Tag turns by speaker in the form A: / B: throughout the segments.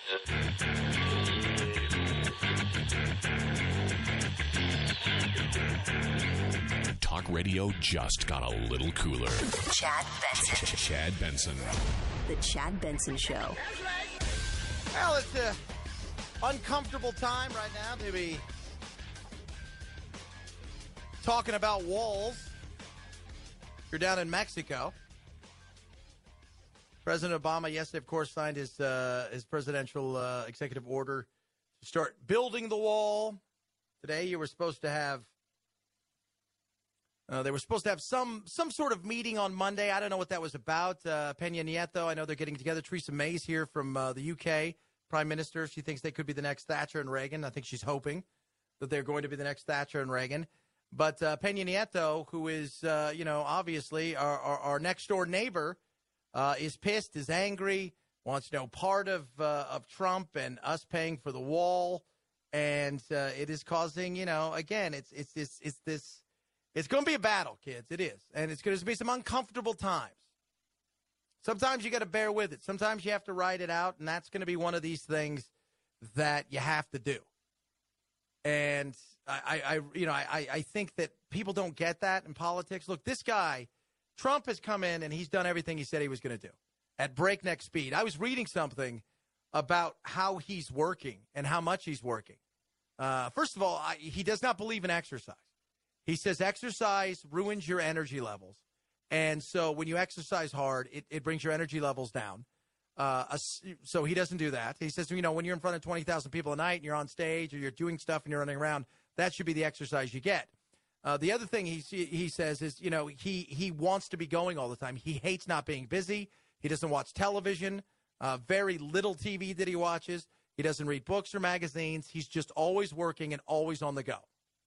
A: Talk radio just got a little cooler.
B: Chad Benson.
A: Chad Benson.
B: The Chad Benson Show.
C: Well, it's an uncomfortable time right now to be talking about walls. You're down in Mexico. President Obama yesterday, of course, signed his presidential executive order to start building the wall. Today, you were supposed to have they were supposed to have some sort of meeting on Monday. I don't know what that was about. Peña Nieto, I know they're getting together. Theresa May's here from the UK, Prime Minister. She thinks they could be the next Thatcher and Reagan. I think she's hoping that they're going to be the next Thatcher and Reagan. But Peña Nieto, who is, obviously our next-door neighbor, is pissed, is angry, wants no part of Trump and us paying for the wall. And it is causing, again, it's going to be a battle, kids. It is. And it's going to be some uncomfortable times. Sometimes you got to bear with it. Sometimes you have to ride it out, and that's going to be one of these things that you have to do. And I think that people don't get that in politics. Look, this guy, Trump, has come in and he's done everything he said he was going to do at breakneck speed. I was reading something about how he's working and how much he's working. First of all, he does not believe in exercise. He says exercise ruins your energy levels. And so when you exercise hard, it brings your energy levels down. So he doesn't do that. He says, when you're in front of 20,000 people a night and you're on stage or you're doing stuff and you're running around, that should be the exercise you get. The other thing he says is, he wants to be going all the time. He hates not being busy. He doesn't watch television, very little TV that he watches. He doesn't read books or magazines. He's just always working and always on the go.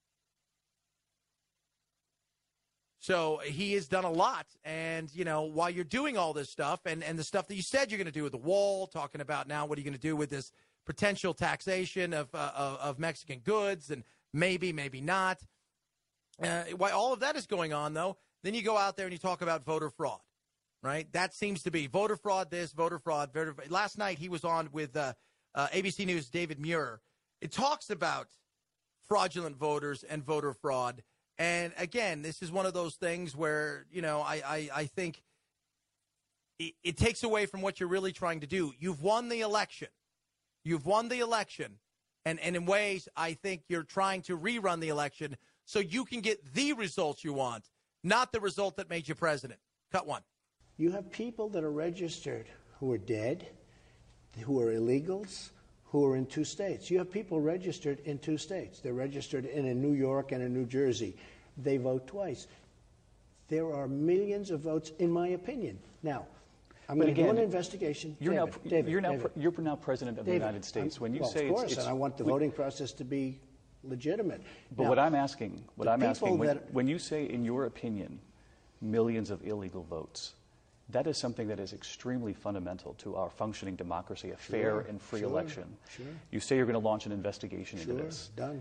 C: So he has done a lot. And, while you're doing all this stuff and the stuff that you said you're going to do with the wall, talking about now what are you going to do with this potential taxation of Mexican goods and maybe not. While all of that is going on, though, then you go out there and you talk about voter fraud, right? That seems to be voter fraud this, voter fraud. Last night he was on with ABC News' David Muir. It talks about fraudulent voters and voter fraud. And, again, this is one of those things where, I think it takes away from what you're really trying to do. You've won the election. And in ways, I think you're trying to rerun the election so you can get the results you want, not the result that made you president. Cut one.
D: You have people that are registered who are dead, who are illegals, who are in 2 states. You have people registered in 2 states. They're registered in New York and in New Jersey. They vote twice. There are millions of votes, in my opinion. Now, I'm going to do an investigation.
E: You're now president of the United States. When you say
D: of course, and I want the voting process to be legitimate.
E: But
D: now,
E: what I'm asking, when you say, in your opinion, millions of illegal votes, that is something that is extremely fundamental to our functioning democracy, a fair and free election.
D: Sure.
E: You say you're going to launch an investigation into this.
D: Done.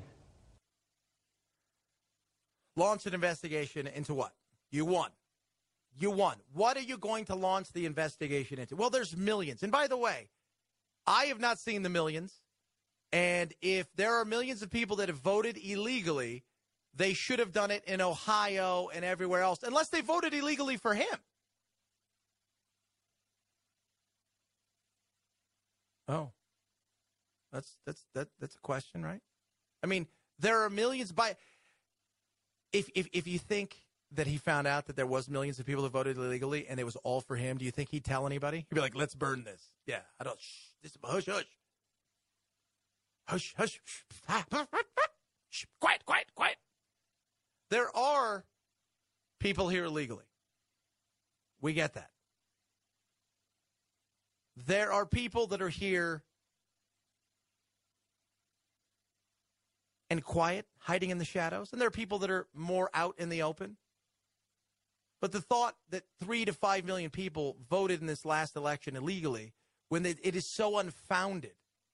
C: Launch an investigation into what? You won. What are you going to launch the investigation into? Well, there's millions. And by the way, I have not seen the millions. And if there are millions of people that have voted illegally, they should have done it in Ohio and everywhere else, unless they voted illegally for him. Oh, that's a question, right? I mean, there are millions. If you think that he found out that there was millions of people that voted illegally and it was all for him, do you think he'd tell anybody? He'd be like, "Let's burn this." Yeah, I don't. Hush. Quiet. There are people here illegally. We get that. There are people that are here and quiet, hiding in the shadows, and there are people that are more out in the open. But the thought that 3 to 5 million people voted in this last election illegally, when it is so unfounded,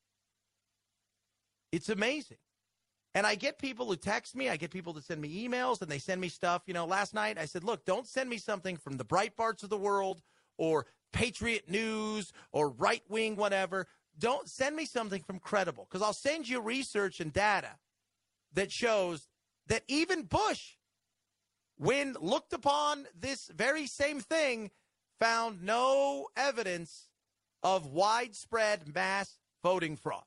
C: it's amazing. And I get people who text me. I get people that send me emails, and they send me stuff. Last night I said, look, don't send me something from the Breitbarts of the world or Patriot News or right-wing whatever. don't send me something from credible, because I'll send you research and data that shows that even Bush, when looked upon this very same thing, found no evidence of widespread mass voting fraud.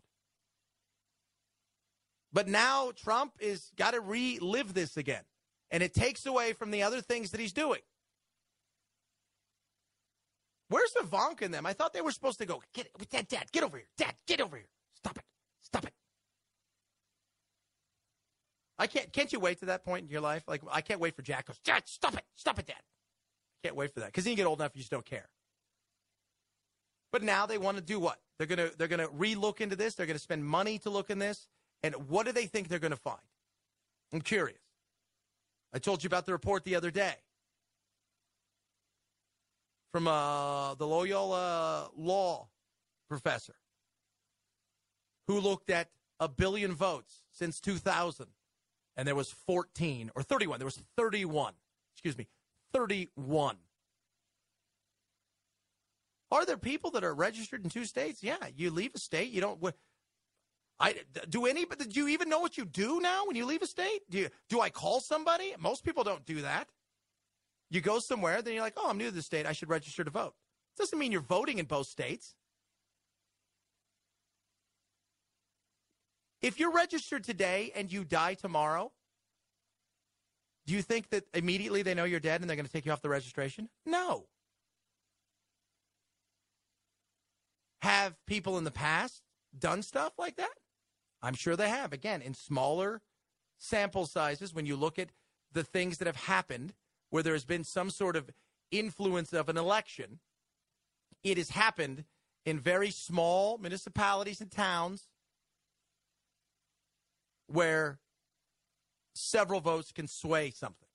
C: But now Trump is got to relive this again, and it takes away from the other things that he's doing. Where's Ivanka and them? I thought they were supposed to go, Dad, get over here. Dad, get over here. Stop it. Can't you wait to that point in your life? Like, I can't wait for Jack goes, Dad, stop it, Dad. I can't wait for that, because then you get old enough, you just don't care. But now they want to do what? They're gonna re-look into this. They're gonna spend money to look in this. And what do they think they're gonna find? I'm curious. I told you about the report the other day from the Loyola law professor who looked at 1 billion votes since 2000, and there was 14 or 31. There was 31. 31. Are there people that are registered in 2 states? Yeah, you leave a state, you don't. Do you even know what you do now when you leave a state? Do I call somebody? Most people don't do that. You go somewhere, then you're like, oh, I'm new to the state, I should register to vote. Doesn't mean you're voting in both states. If you're registered today and you die tomorrow, do you think that immediately they know you're dead and they're going to take you off the registration? No. Have people in the past done stuff like that? I'm sure they have. Again, in smaller sample sizes, when you look at the things that have happened where there has been some sort of influence of an election, it has happened in very small municipalities and towns where several votes can sway something.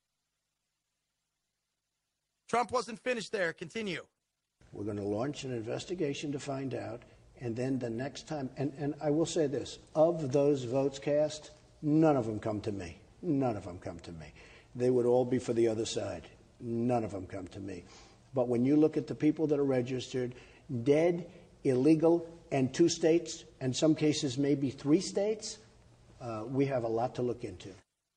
C: Trump wasn't finished there. Continue.
D: We're going to launch an investigation to find out, and then the next time, and I will say this, of those votes cast, none of them come to me. None of them come to me. They would all be for the other side. None of them come to me. But when you look at the people that are registered, dead, illegal, and 2 states, and some cases maybe 3 states, we have a lot to look into.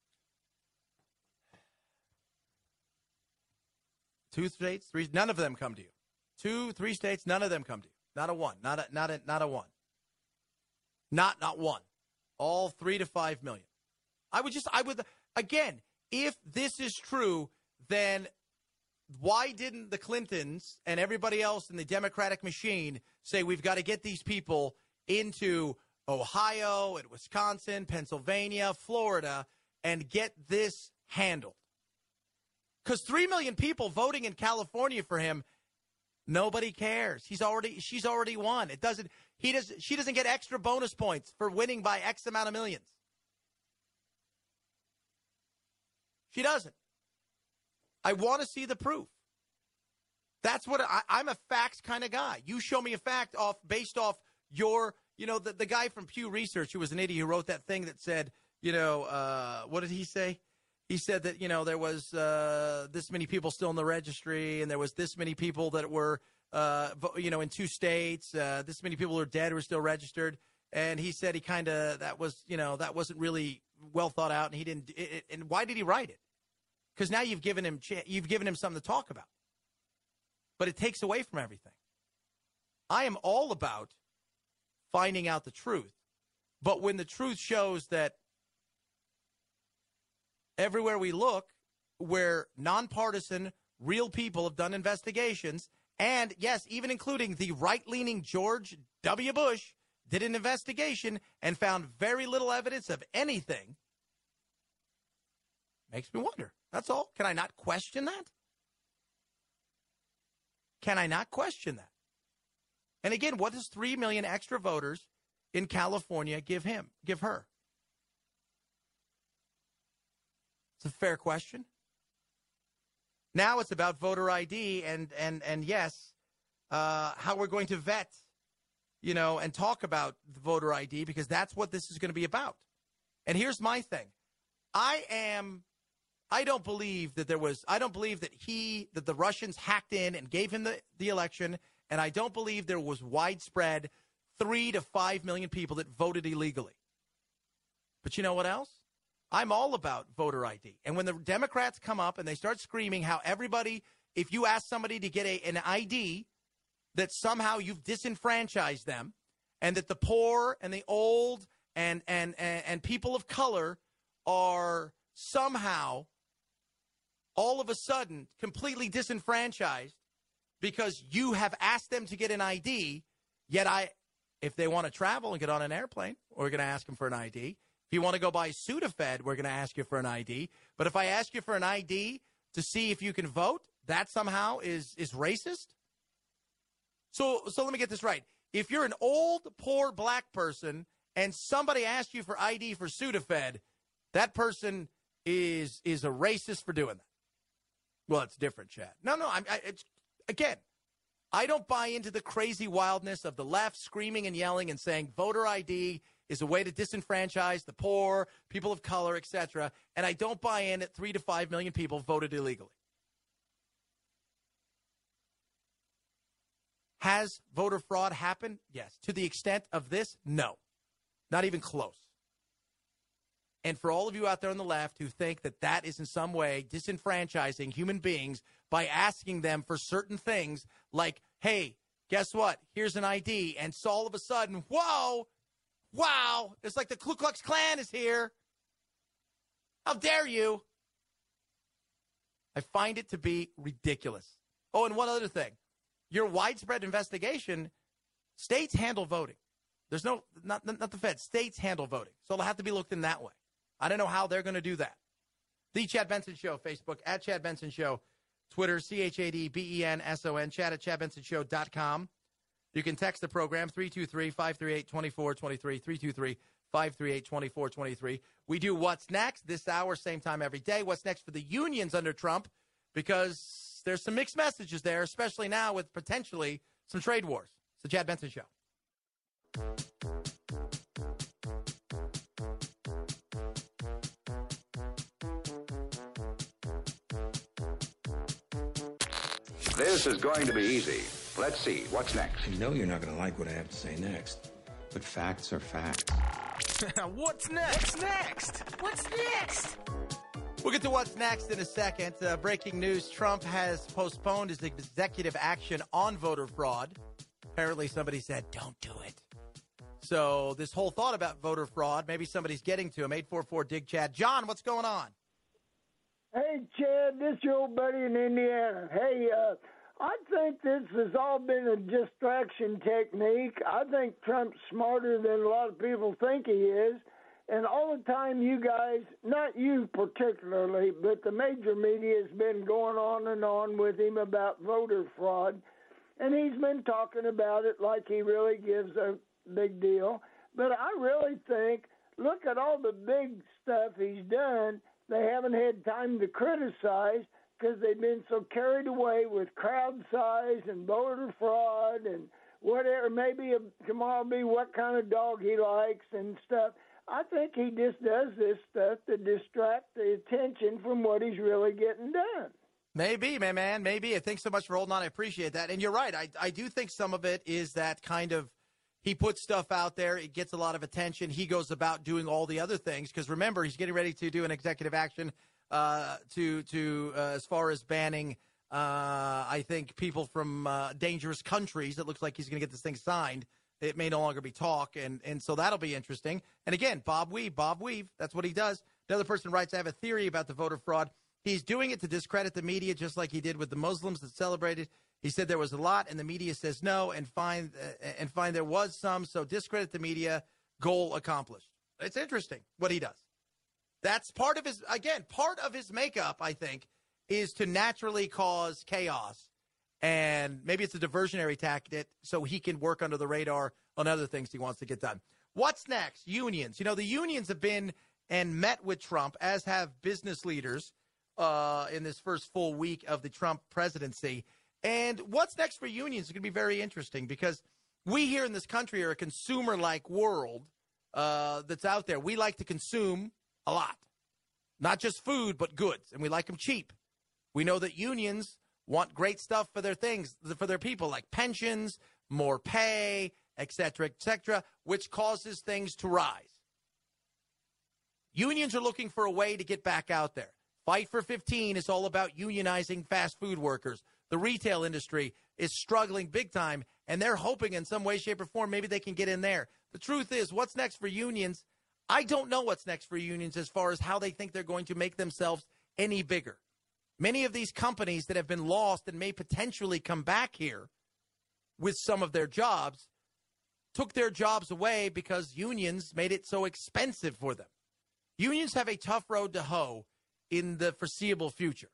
C: 2 states, 3, none of them come to you. 2, 3 states, none of them come to you. Not a one. Not a one. Not one. All 3 to 5 million. I would again, if this is true, then why didn't the Clintons and everybody else in the Democratic machine say we've got to get these people into Ohio and Wisconsin, Pennsylvania, Florida, and get this handled? Because 3 million people voting in California for him, nobody cares. She's already won. She doesn't get extra bonus points for winning by X amount of millions. She doesn't. I want to see the proof. That's what I'm a facts kind of guy. You show me a fact based off your, the guy from Pew Research who was an idiot who wrote that thing that said, what did he say? He said that, there was this many people still in the registry, and there was this many people that were, in 2 states, this many people who are dead who are still registered. And he said that wasn't really well thought out, and he didn't. And why did he write it? Because now you've given him something to talk about. But it takes away from everything. I am all about finding out the truth. But when the truth shows that everywhere we look, where nonpartisan, real people have done investigations, and yes, even including the right-leaning George W. Bush did an investigation and found very little evidence of anything, makes me wonder. That's all. Can I not question that? Can I not question that? And again, what does 3 million extra voters in California give her? It's a fair question. Now it's about voter ID and yes, how we're going to vet, and talk about the voter ID, because that's what this is going to be about. And here's my thing. I don't believe that that the Russians hacked in and gave him the election, and I don't believe there was widespread 3 to 5 million people that voted illegally. But you know what else? I'm all about voter ID. And when the Democrats come up and they start screaming how everybody, if you ask somebody to get an ID, that somehow you've disenfranchised them, and that the poor and the old and people of color are somehow all of a sudden completely disenfranchised because you have asked them to get an ID, yet if they want to travel and get on an airplane, we're going to ask them for an ID. If you want to go buy Sudafed, we're going to ask you for an ID. But if I ask you for an ID to see if you can vote, that somehow is racist? So let me get this right. If you're an old, poor black person and somebody asks you for ID for Sudafed, that person is a racist for doing that. Well, it's different, Chad. No, again, I don't buy into the crazy wildness of the left screaming and yelling and saying voter ID is a way to disenfranchise the poor, people of color, etc. And I don't buy in that 3 to 5 million people voted illegally. Has voter fraud happened? Yes. To the extent of this? No. Not even close. And for all of you out there on the left who think that that is in some way disenfranchising human beings by asking them for certain things like, hey, guess what? Here's an ID. And so all of a sudden, whoa, wow, it's like the Ku Klux Klan is here. How dare you? I find it to be ridiculous. Oh, and one other thing. Your widespread investigation, states handle voting. There's not the Fed. States handle voting. So it'll have to be looked in that way. I don't know how they're going to do that. The Chad Benson Show, Facebook, at Chad Benson Show, Twitter, ChadBenson, chat at ChadBensonShow.com. You can text the program, 323-538-2423, 323-538-2423. We do What's Next this hour, same time every day. What's next for the unions under Trump? Because there's some mixed messages there, especially now with potentially some trade wars. It's the Chad Benson Show.
F: This is going to be easy. Let's see. What's next?
G: I know you're not going to like what I have to say next, but facts are facts.
C: What's next? What's next? We'll get to what's next in a second. Breaking news, Trump has postponed his executive action on voter fraud. Apparently somebody said, don't do it. So this whole thought about voter fraud, maybe somebody's getting to him. 844-DIG-CHAD. John, what's going on?
H: Hey, Chad, this is your old buddy in Indiana. Hey, I think this has all been a distraction technique. I think Trump's smarter than a lot of people think he is. And all the time you guys, not you particularly, but the major media has been going on and on with him about voter fraud. And he's been talking about it like he really gives a big deal. But I really think, look at all the big stuff he's done. They haven't had time to criticize because they've been so carried away with crowd size and voter fraud and whatever. Maybe tomorrow be what kind of dog he likes and stuff. I think he just does this stuff to distract the attention from what he's really getting done.
C: Maybe, my man, maybe. Thanks so much for holding on. I appreciate that. And you're right. I do think some of it is that kind of he puts stuff out there. It gets a lot of attention. He goes about doing all the other things because, remember, he's getting ready to do an executive action as far as banning, I think, people from dangerous countries. It looks like he's going to get this thing signed. It may no longer be talk, and so that'll be interesting. And again, Bob Weave, that's what he does. The other person writes, I have a theory about the voter fraud. He's doing it to discredit the media, just like he did with the Muslims that celebrated. He said there was a lot, and the media says no, and find there was some. So discredit the media, goal accomplished. It's interesting what he does. That's part of his makeup, I think, is to naturally cause chaos. And maybe it's a diversionary tactic so he can work under the radar on other things he wants to get done. What's next? Unions. You know, the unions have been and met with Trump, as have business leaders in this first full week of the Trump presidency. And what's next for unions is going to be very interesting because we here in this country are a consumer-like world that's out there. We like to consume a lot, not just food, but goods, and we like them cheap. We know that unions want great stuff for their things, for their people, like pensions, more pay, et cetera, which causes things to rise. Unions are looking for a way to get back out there. Fight for 15 is all about unionizing fast food workers. The retail industry is struggling big time, and they're hoping in some way, shape, or form maybe they can get in there. The truth is, what's next for unions? I don't know what's next for unions as far as how they think they're going to make themselves any bigger. Many of these companies that have been lost and may potentially come back here with some of their jobs took their jobs away because unions made it so expensive for them. Unions have a tough road to hoe in the foreseeable future.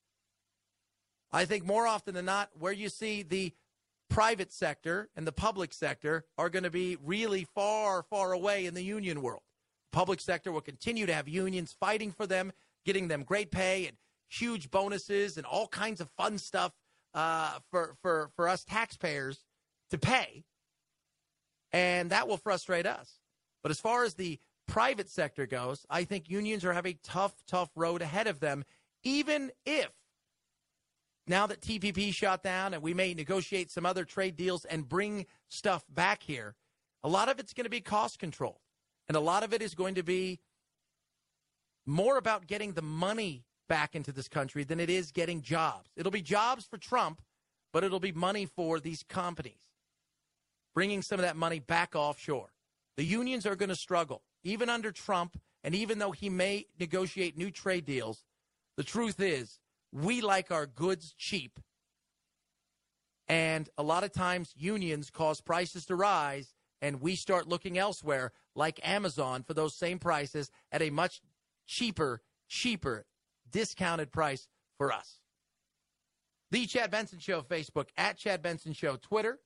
C: I think more often than not, where you see the private sector and the public sector are going to be really far, far away in the union world. Public sector will continue to have unions fighting for them, getting them great pay and huge bonuses and all kinds of fun stuff for us taxpayers to pay. And that will frustrate us. But as far as the private sector goes, I think unions are having a tough road ahead of them, even if now that TPP shut down and we may negotiate some other trade deals and bring stuff back here, a lot of it's going to be cost control. And a lot of it is going to be more about getting the money back into this country than it is getting jobs. It'll be jobs for Trump, but it'll be money for these companies, bringing some of that money back offshore. The unions are going to struggle, even under Trump, and even though he may negotiate new trade deals, the truth is we like our goods cheap. And a lot of times unions cause prices to rise, and we start looking elsewhere, like Amazon, for those same prices at a much cheaper, discounted price for us. The Chad Benson Show, Facebook, at Chad Benson Show, Twitter,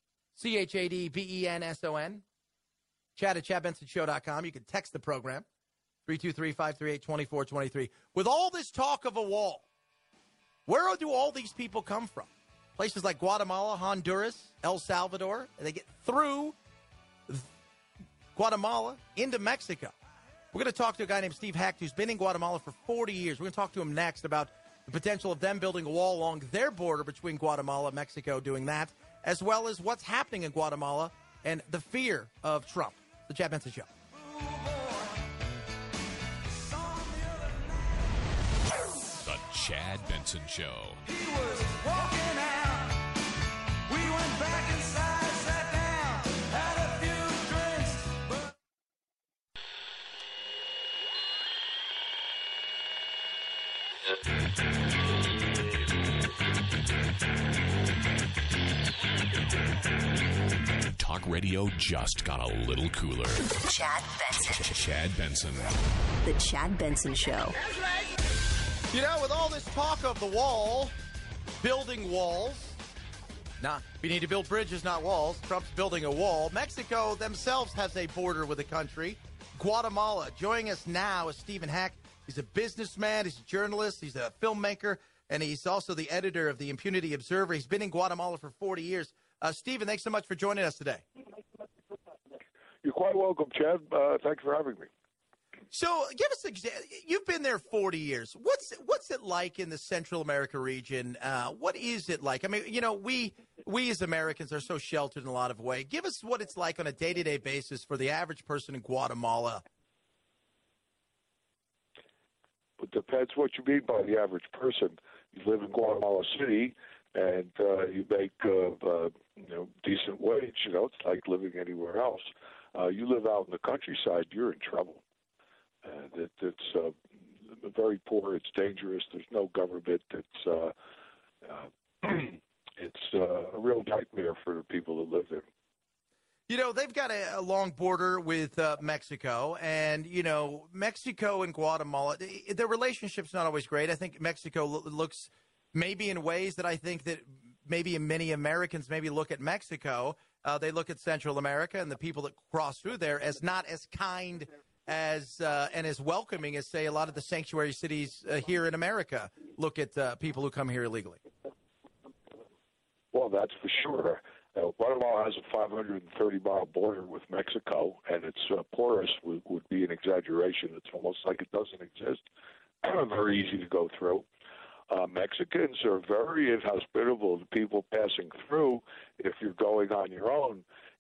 C: ChadBenson. Chad at ChadBensonShow.com. You can text the program, 323-538-2423. With all this talk of a wall, where do all these people come from? Places like Guatemala, Honduras, El Salvador. And they get through Guatemala into Mexico. We're going to talk to a guy named Steve Hecht who's been in Guatemala for 40 years. We're going to talk to him next about the potential of them building a wall along their border between Guatemala and Mexico, doing that, as well as what's happening in Guatemala and the fear of Trump. The Chad Benson Show.
A: The Chad Benson Show.
I: He was walking out. We went back inside, sat down, had a few drinks.
A: Talk radio just got a little cooler.
B: Chad Benson.
A: Chad Benson.
B: The Chad Benson Show.
C: You know, with all this talk of the wall, building walls, we need to build bridges, not walls. Trump's building a wall. Mexico themselves has a border with the country. Guatemala. Joining us now is Stephen Hecht. He's a businessman. He's a journalist. He's a filmmaker. And he's also the editor of the Impunity Observer. He's been in Guatemala for 40 years. Stephen, thanks so much for joining us today.
J: You're quite welcome, Chad. Thanks for having me.
C: So give us you've been there 40 years. What's it like in the Central America region? What is it like? I mean, you know, we as Americans are so sheltered in a lot of ways. Give us what it's like on a day-to-day basis for the average person in Guatemala.
J: It depends what you mean by the average person. You live in Guatemala City, and you make decent wage. You know, it's like living anywhere else. You live out in the countryside, you're in trouble. It's very poor. It's dangerous. There's no government. It's a real nightmare for the people that live there.
C: You know, they've got a long border with Mexico, and, you know, Mexico and Guatemala, their relationship's not always great. I think Mexico looks maybe in ways that I think that maybe many Americans maybe look at Mexico. They look at Central America and the people that cross through there as not as kind as and as welcoming as, say, a lot of the sanctuary cities here in America look at people who come here illegally.
J: Well, that's for sure. Guatemala has a 530-mile border with Mexico, and its porous would be an exaggeration. It's almost like it doesn't exist. Very easy to go through. Mexicans are very inhospitable to people passing through if you're going on your own.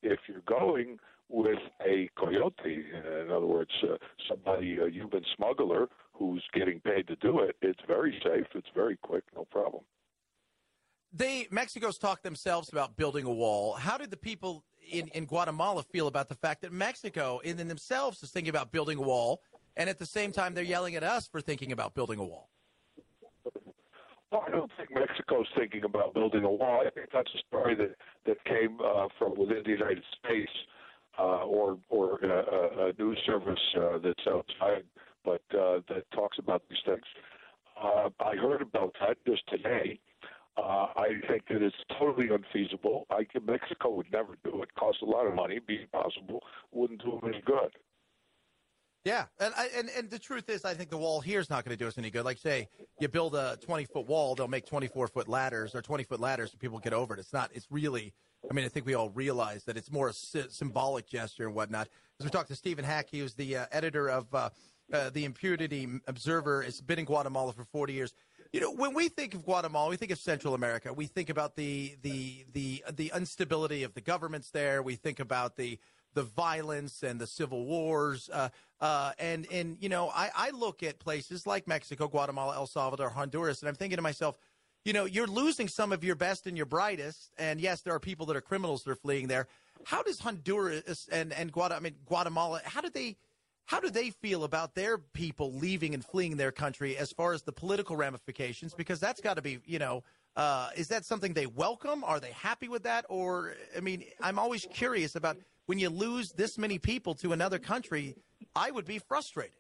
J: if you're going with a coyote, in other words, somebody, a human smuggler who's getting paid to do it, it's very safe, it's very quick, no problem.
C: Mexico's talked themselves about building a wall. How did the people in Guatemala feel about the fact that Mexico in themselves is thinking about building a wall, and at the same time they're yelling at us for thinking about building a wall?
J: Well, I don't think Mexico's thinking about building a wall. I think that's a story that came from within the United States or a news service that's outside, but that talks about these things. I heard about that just today. I think that it's totally unfeasible. Mexico would never do it. Costs a lot of money. Be impossible. Wouldn't do them any good.
C: Yeah, and the truth is, I think the wall here is not going to do us any good. Like, say, you build a 20-foot wall, they'll make 24-foot ladders or 20-foot ladders so people get over it. It's really, I mean, I think we all realize that it's more a symbolic gesture and whatnot. As we talked to Stephen Hackey, who's the editor of the Impunity Observer, has been in Guatemala for 40 years. You know, when we think of Guatemala, we think of Central America. We think about the instability of the governments there. We think about the violence and the civil wars. And you know, I look at places like Mexico, Guatemala, El Salvador, Honduras, and I'm thinking to myself, you know, you're losing some of your best and your brightest. And yes, there are people that are criminals that are fleeing there. How does Honduras and Guatemala, how do they feel about their people leaving and fleeing their country as far as the political ramifications? Because that's got to be, you know, is that something they welcome? Are they happy with that? Or, I mean, I'm always curious about when you lose this many people to another country, I would be frustrated.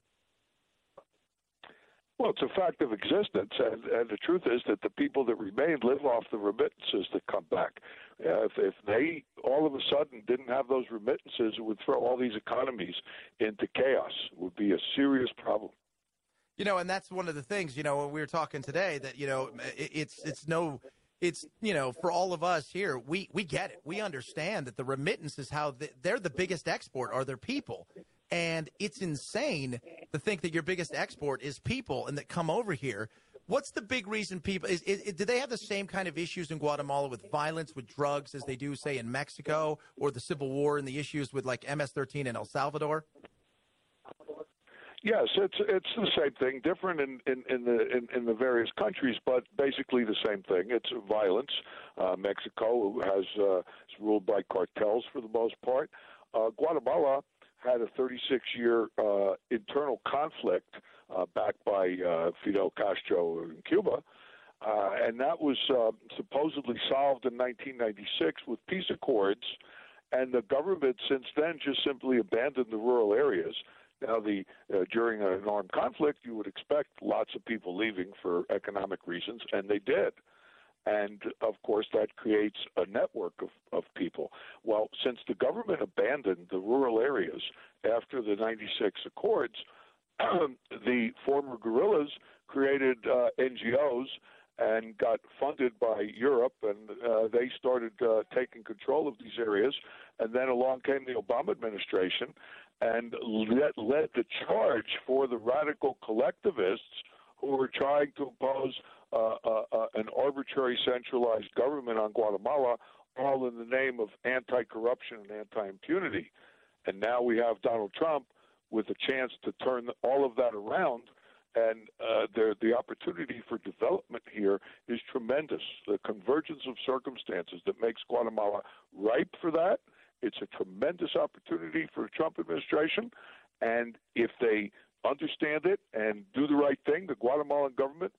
J: Well, it's a fact of existence, and the truth is that the people that remain live off the remittances that come back. If they all of a sudden didn't have those remittances, it would throw all these economies into chaos. It would be a serious problem.
C: You know, and that's one of the things, you know, when we were talking today that, you know, it's, you know, for all of us here, we get it. We understand that the remittance is how they're the biggest export are their people. And it's insane to think that your biggest export is people and that come over here. What's the big reason people do they have the same kind of issues in Guatemala with violence, with drugs, as they do, say, in Mexico, or the Civil War and the issues with like MS-13 in El Salvador?
J: Yes, it's the same thing, different in the various countries, but basically the same thing. It's violence. Mexico is ruled by cartels for the most part. Guatemala had a 36-year internal conflict backed by Fidel Castro in Cuba, and that was supposedly solved in 1996 with peace accords, and the government since then just simply abandoned the rural areas. Now, during an armed conflict, you would expect lots of people leaving for economic reasons, and they did. And, of course, that creates a network of people. Well, since the government abandoned the rural areas after the 96 Accords, the former guerrillas created NGOs and got funded by Europe, and they started taking control of these areas. And then along came the Obama administration and led the charge for the radical collectivists who were trying to impose an arbitrary centralized government on Guatemala, all in the name of anti-corruption and anti-impunity. And now we have Donald Trump with a chance to turn all of that around, and the opportunity for development here is tremendous. The convergence of circumstances that makes Guatemala ripe for that. It's a tremendous opportunity for the Trump administration, and if they understand it and do the right thing, the Guatemalan government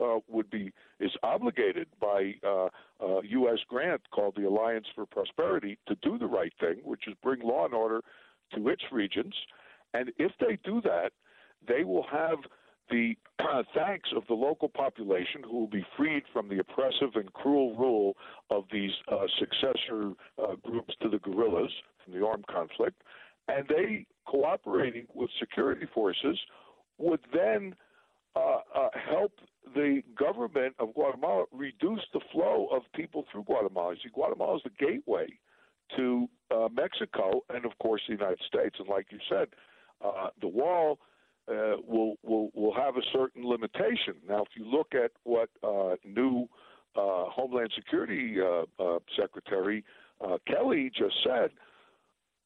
J: is obligated by a U.S. grant called the Alliance for Prosperity to do the right thing, which is bring law and order to its regions. And if they do that, they will have the thanks of the local population, who will be freed from the oppressive and cruel rule of these successor groups to the guerrillas from the armed conflict. And they, cooperating with security forces, would then help the government of Guatemala reduce the flow of people through Guatemala. See, Guatemala is the gateway to Mexico and, of course, the United States. And like you said, the wall will have a certain limitation. Now, if you look at what new Homeland Security Secretary Kelly just said,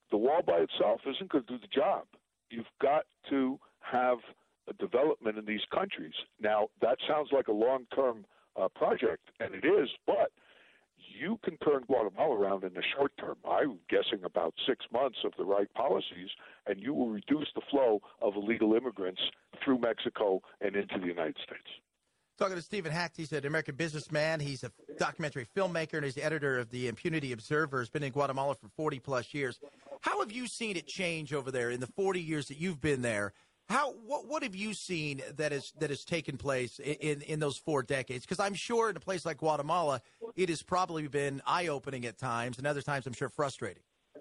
J: the wall by itself isn't going to do the job. You've got to have a development in these countries. Now, that sounds like a long-term project, and it is, but you can turn Guatemala around in the short term. I'm guessing about 6 months of the right policies, and you will reduce the flow of illegal immigrants through Mexico and into the United States.
C: Talking to Stephen Hecht, he's an American businessman. He's a documentary filmmaker, and he's the editor of the Impunity Observer. He's been in Guatemala for 40-plus years. How have you seen it change over there in the 40 years that you've been there? What have you seen that has taken place in those 4 decades? Because I'm sure in a place like Guatemala, it has probably been eye-opening at times, and other times I'm sure frustrating.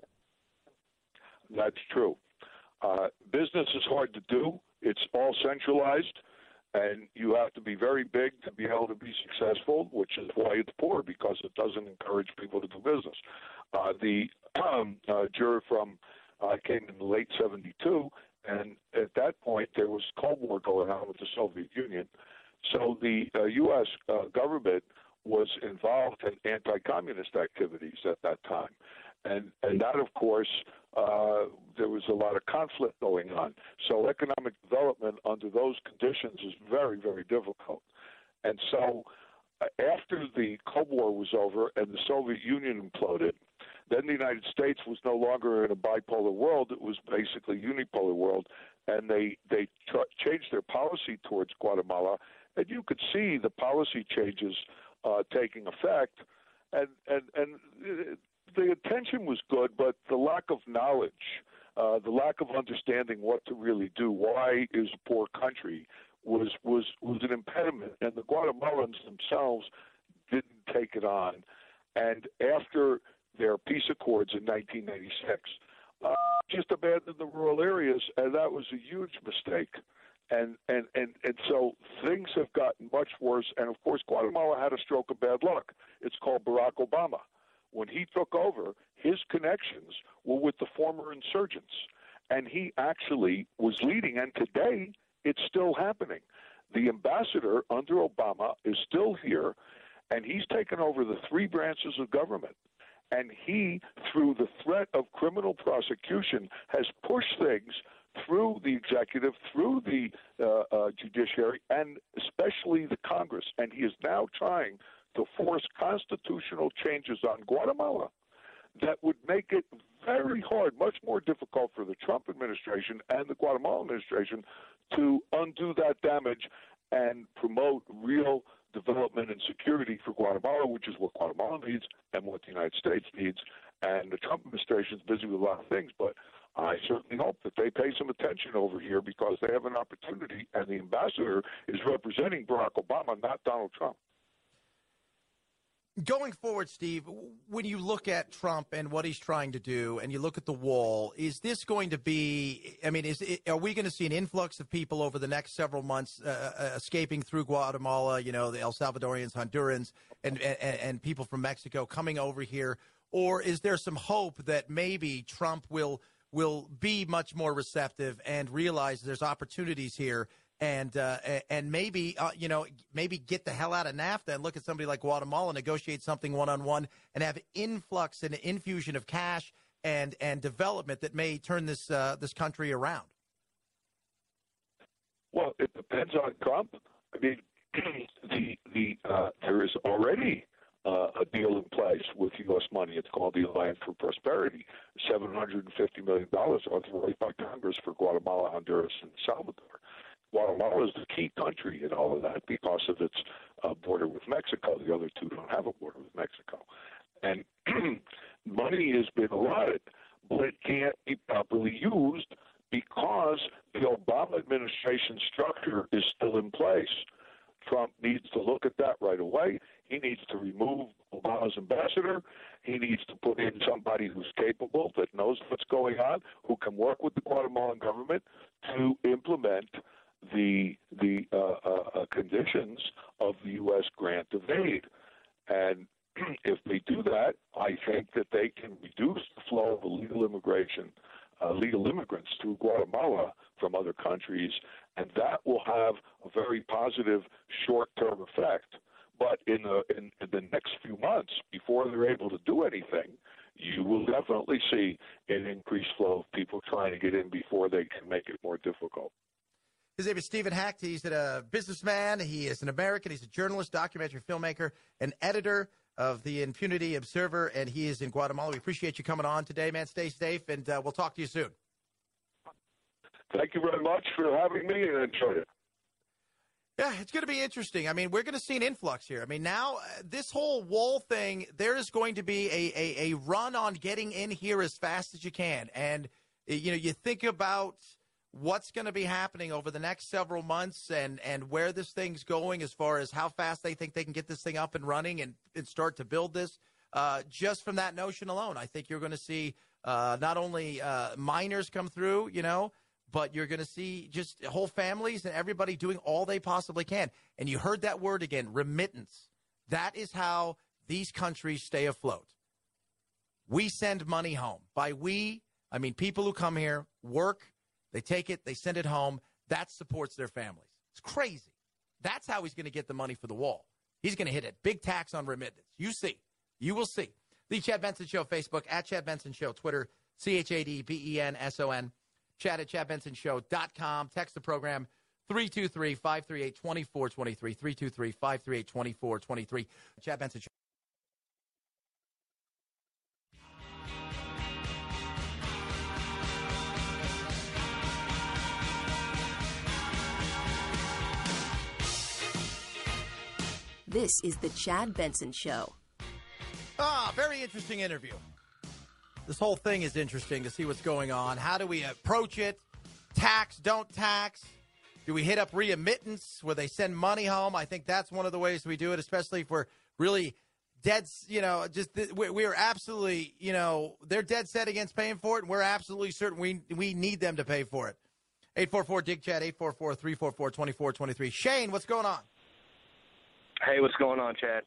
J: That's true. Business is hard to do. It's all centralized, and you have to be very big to be able to be successful, which is why it's poor, because it doesn't encourage people to do business. The juror from came in the late 72, and at that point there was Cold War going on with the Soviet Union. So the U.S. Government was involved in anti-communist activities at that time. And that, of course, there was a lot of conflict going on. So economic development under those conditions is very, very difficult. And so after the Cold War was over and the Soviet Union imploded, then the United States was no longer in a bipolar world. It was basically a unipolar world. And they changed their policy towards Guatemala. And you could see the policy changes taking effect. And the intention was good, but the lack of knowledge, the lack of understanding what to really do, why is a poor country, was an impediment. And the Guatemalans themselves didn't take it on. And after their peace accords in 1996, just abandoned the rural areas, and that was a huge mistake. And so things have gotten much worse. And of course, Guatemala had a stroke of bad luck. It's called Barack Obama. When he took over, his connections were with the former insurgents, and he actually was leading. And today, it's still happening. The ambassador under Obama is still here, and he's taken over the 3 branches of government. And he, through the threat of criminal prosecution, has pushed things through the executive, through the judiciary, and especially the Congress. And he is now trying to force constitutional changes on Guatemala that would make it very hard, much more difficult for the Trump administration and the Guatemala administration to undo that damage and promote real development and security for Guatemala, which is what Guatemala needs and what the United States needs. And the Trump administration is busy with a lot of things, but I certainly hope that they pay some attention over here because they have an opportunity, and the ambassador is representing Barack Obama, not Donald Trump.
C: Going forward, Steve, when you look at Trump and what he's trying to do, and you look at the wall, is this going to be? I mean, are we going to see an influx of people over the next several months escaping through Guatemala? You know, the El Salvadorians, Hondurans, and people from Mexico coming over here, or is there some hope that maybe Trump will be much more receptive and realize there's opportunities here? And maybe maybe get the hell out of NAFTA and look at somebody like Guatemala, negotiate something one-on-one, and have influx and infusion of cash and development that may turn this country around.
J: Well, it depends on Trump. I mean, there is already a deal in place with U.S. money. It's called the Alliance for Prosperity. $750 million authorized by Congress for Guatemala, Honduras, and Salvador. Guatemala is the key country in all of that because of its border with Mexico. The other 2 don't have a border with Mexico. And money has been allotted, but it can't be properly used because the Obama administration structure is still in place. Trump needs to look at that right away. He needs to remove Obama's ambassador. He needs to put in somebody who's capable, that knows what's going on, who can work with the Guatemalan government to implement the conditions of the U.S. grant of aid. And if they do that, I think that they can reduce the flow of illegal immigrants to Guatemala from other countries, and that will have a very positive short-term effect. But in the next few months, before they're able to do anything, you will definitely see an increased flow of people trying to get in before they can make it more difficult.
C: His name is Stephen Hecht. He's a businessman. He is an American. He's a journalist, documentary filmmaker, and editor of the Impunity Observer, and he is in Guatemala. We appreciate you coming on today, man. Stay safe, and we'll talk to you soon.
J: Thank you very much for having me, and enjoy it.
C: Yeah, it's going to be interesting. I mean, we're going to see an influx here. I mean, now this whole wall thing, there is going to be a run on getting in here as fast as you can. And, you know, you think about what's going to be happening over the next several months and where this thing's going as far as how fast they think they can get this thing up and running and start to build this. Just from that notion alone, I think you're going to see not only minors come through, you know, but you're going to see just whole families and everybody doing all they possibly can. And you heard that word again, remittance. That is how these countries stay afloat. We send money home. By we, I mean people who come here, work, they take it, they send it home. That supports their families. It's crazy. That's how he's going to get the money for the wall. He's going to hit a big tax on remittance. You see. You will see. The Chad Benson Show, Facebook, at Chad Benson Show, Twitter, ChadBenson. Chad at ChadBensonShow.com. Text the program 323-538-2423. 323-538-2423. Chad Benson Show.
B: This is the Chad Benson Show.
C: Very interesting interview. This whole thing is interesting to see what's going on. How do we approach it? Tax, don't tax. Do we hit up remittance where they send money home? I think that's one of the ways we do it, especially if we're really dead, you know, just we're absolutely, you know, they're dead set against paying for it, and we're absolutely certain we need them to pay for it. 844-DIG-CHAD, 844-344-2423. Shane, what's going on?
K: Hey, what's going on, Chad?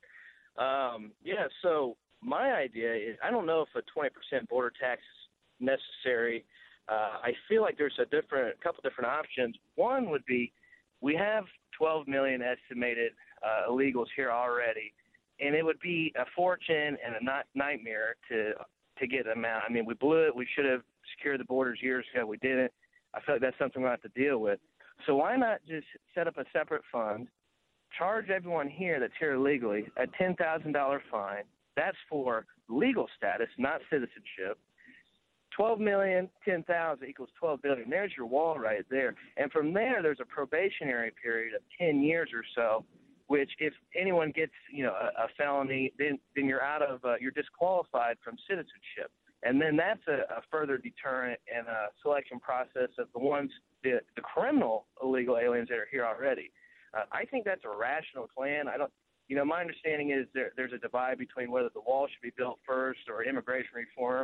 K: So my idea is I don't know if a 20% border tax is necessary. I feel like there's a couple different options. One would be we have 12 million estimated illegals here already, and it would be a fortune and a nightmare to get them out. I mean, we blew it. We should have secured the borders years ago. We didn't. I feel like that's something we'll have to deal with. So why not just set up a separate fund, charge everyone here that's here illegally a $10,000 fine. That's for legal status, not citizenship. 12 million, 10,000 equals 12 billion. There's your wall right there. And from there, there's a probationary period of 10 years or so, which if anyone gets, you know, a felony, then you're out of, you're disqualified from citizenship. And then that's a further deterrent and a selection process of the criminal illegal aliens that are here already. I think that's a rational plan. My understanding is there's a divide between whether the wall should be built first or immigration reform,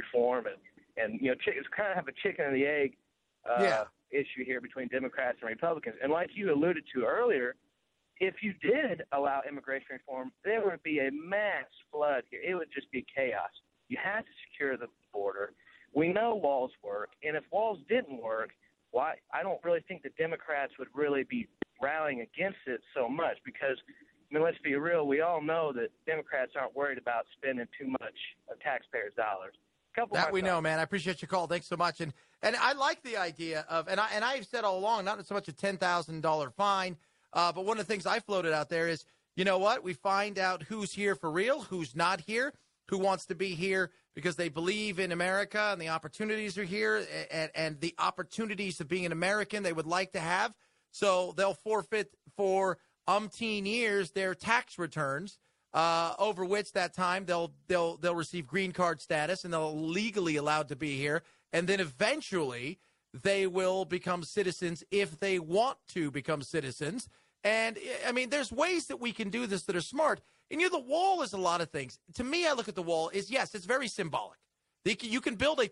K: and you know, it's kind of have a chicken and the egg issue here between Democrats and Republicans. And like you alluded to earlier, if you did allow immigration reform, there would be a mass flood here. It would just be chaos. You have to secure the border. We know walls work, and if walls didn't work, why? I don't really think the Democrats would really be rallying against it so much because, I mean, let's be real. We all know that Democrats aren't worried about spending too much of taxpayers' dollars.
C: That we know, man. I appreciate your call. Thanks so much. And I like the idea of, and I've said all along, not so much a $10,000 fine, but one of the things I floated out there is, you know what? We find out who's here for real, who's not here, who wants to be here because they believe in America and the opportunities are here and the opportunities of being an American they would like to have. So they'll forfeit for umpteen years their tax returns, over which that time they'll receive green card status and they'll legally allowed to be here. And then eventually they will become citizens if they want to become citizens. And, I mean, there's ways that we can do this that are smart. And, you know, the wall is a lot of things. To me, I look at the wall is, yes, it's very symbolic. You can build a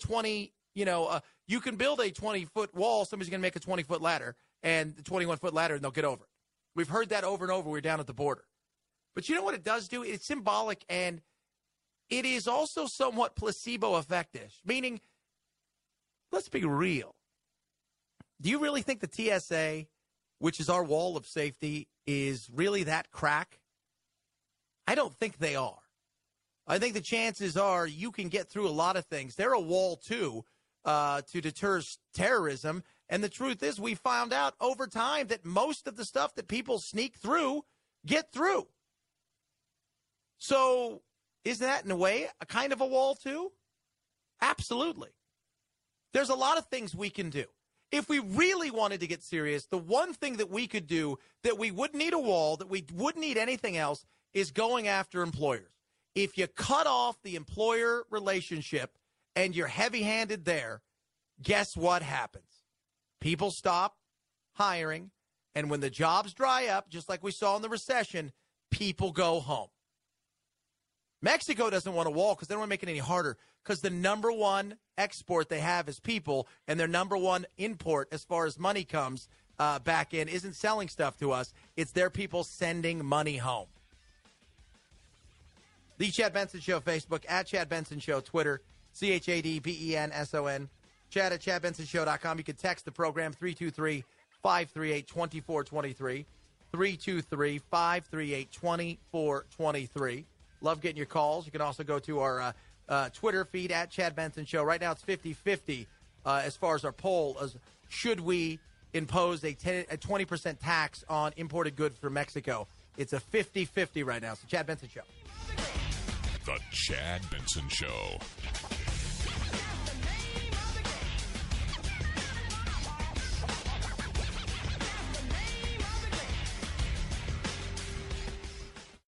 C: 20-foot wall. Somebody's going to make a 20-foot ladder and the 21-foot ladder, and they'll get over it. We've heard that over and over. We're down at the border. But you know what it does do? It's symbolic, and it is also somewhat placebo effect-ish, meaning, let's be real. Do you really think the TSA, which is our wall of safety, is really that crack? I don't think they are. I think the chances are you can get through a lot of things. They're a wall, too, to deter terrorism. And the truth is, we found out over time that most of the stuff that people sneak through get through. So is that, in a way, a kind of a wall, too? Absolutely. There's a lot of things we can do. If we really wanted to get serious, the one thing that we could do that we wouldn't need a wall, that we wouldn't need anything else, is going after employers. If you cut off the employer relationship and you're heavy-handed there, guess what happens? People stop hiring, and when the jobs dry up, just like we saw in the recession, people go home. Mexico doesn't want a wall because they don't want to make it any harder, because the number one export they have is people, and their number one import as far as money comes back in isn't selling stuff to us. It's their people sending money home. The Chad Benson Show, Facebook, at Chad Benson Show, Twitter, ChadBenson, Chad at ChadBensonShow.com. You can text the program, 323-538-2423, 323-538-2423. Love getting your calls. You can also go to our Twitter feed, at Chad Benson Show. Right now it's 50-50 as far as our poll. Should we impose a 20% tax on imported goods from Mexico? It's a 50-50 right now. So Chad Benson Show.
A: The Chad Benson Show.